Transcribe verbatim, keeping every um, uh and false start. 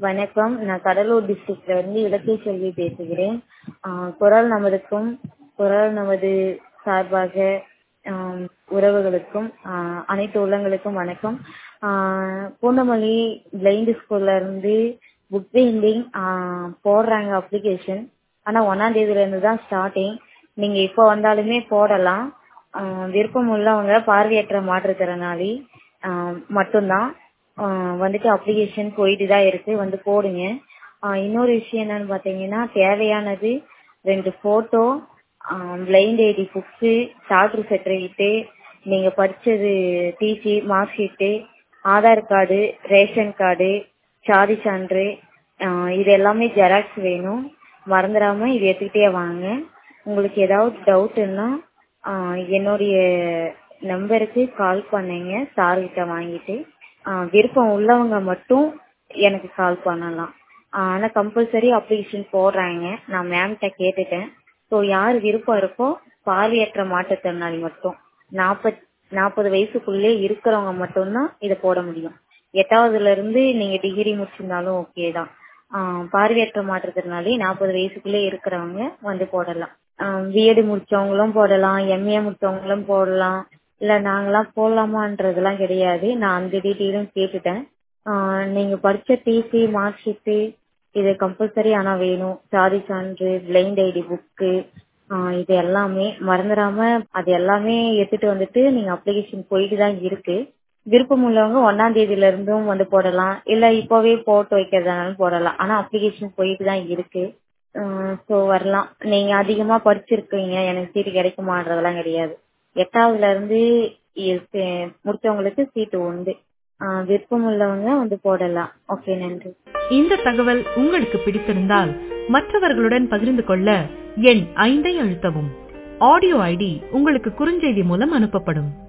வணக்கம். நான் கடலூர் டிஸ்ட்ரிக்ட்ல இருந்து இலக்கிய செல்வி பேசுகிறேன். ஆ, குரல் நமதுக்கும் குரல் நமது சார்பாக ஆம், உறவுகளுக்கும் ஆ, அனைத்து உள்ளங்களுக்கும் வணக்கம். ஆ, பூந்தமல்லி பிளைண்ட் ஸ்கூல்ல இருந்து புக் பெயிண்டிங் போடுறாங்க அப்ளிகேஷன். ஆனா ஒன்னாம் தேதியில இருந்து தான் ஸ்டார்டிங். நீங்க இப்போ வந்தாலுமே போடலாம். ஆ, விருப்பம் உள்ளவங்க பார்வையற்ற மாற்றுத்திறனாளி ஆ, மட்டும்தான் ஆ, வந்துட்டு அப்ளிகேஷன் போயிட்டு தான் இருக்கு, வந்து போடுங்க. ஆ, இன்னொரு விஷயம் என்னன்னு பாத்தீங்கன்னா, தேவையானது ரெண்டு photo, blind ID books, doctor certificate, நீங்க படிச்சது TC mark sheet, Aadhaar card, ration card, சாதி சான்று, ஆ, இது எல்லாமே ஜெராக்ஸ் வேணும். மறந்துடாம இது எடுத்துக்கிட்டே வாங்க. உங்களுக்கு ஏதாவது டவுட்னா என்னுடைய நம்பருக்கு கால் பண்ணுங்க, சார்கிட்ட வாங்கிட்டு. ஆ, விருப்பம் உள்ளவங்க மட்டும் எனக்கு கால் பண்ணலாம். ஆ, ஆனா கம்பல்சரி அப்ளிகேஷன் போடுறாங்க. நான் மேம்கிட்ட கேட்டுட்டேன். ஸோ யார் விருப்பம் இருக்கோ பார்வையற்ற மாற்றுத்திறனாளி மட்டும் நாற்பது நாற்பது வயசுக்குள்ளே இருக்கிறவங்க மட்டும்தான் இதை போட முடியும். எட்டாவதுல இருந்து நீங்க டிகிரி முடிச்சிருந்தாலும் ஓகே தான். ஆ, பார்வையற்ற மாற்றுத்திறனாளி நாற்பது வயசுக்குள்ளே இருக்கிறவங்க வந்து போடலாம். பிஎட் முடிச்சவங்களும் போடலாம், எம்ஏ முடிச்சவங்களும் போடலாம். இல்ல நாங்களாம் போடலாமான்றதெல்லாம் கிடையாது. நான் அந்த டீட்டெயிலும் கேட்டுட்டேன். ஆஹ் நீங்க படிச்ச டிசி மார்க் ஷீட்டு இது கம்பல்சரி ஆனா வேணும். சாதி சான்று, பிளைண்ட் ஐடி புக்கு, இது எல்லாமே மறந்துடாம அது எல்லாமே எடுத்துட்டு வந்துட்டு நீங்க அப்ளிகேஷன் போயிட்டு தான் இருக்கு. விருப்பம் உள்ளவங்க ஒன்னாம் தேதியில இருந்தும் வந்து போடலாம், இல்ல இப்பவே போட்டு வைக்கிறதுனாலும் போடலாம். ஆனா அப்ளிகேஷன் போயிட்டு தான் இருக்கு. ஸோ வரலாம். நீங்க அதிகமா படிச்சிருக்கீங்க, எனக்கு சீட்டு கிடைக்குமான்றதெல்லாம் கிடையாது. எட்டாவதுல இருந்து இருக்கு- முடிச்சவங்களுக்கு சீட்டு உண்டு. ஆஹ் விருப்பம் உள்ளவங்க வந்து போடலாம். ஓகே, நன்றி. இந்த தகவல் உங்களுக்கு பிடித்திருந்தால் மற்றவர்களுடன் பகிர்ந்து கொள்ள எண் ஐந்தை அழுத்தவும். ஆடியோ ஐடி உங்களுக்கு குறுஞ்செய்தி மூலம் அனுப்பப்படும்.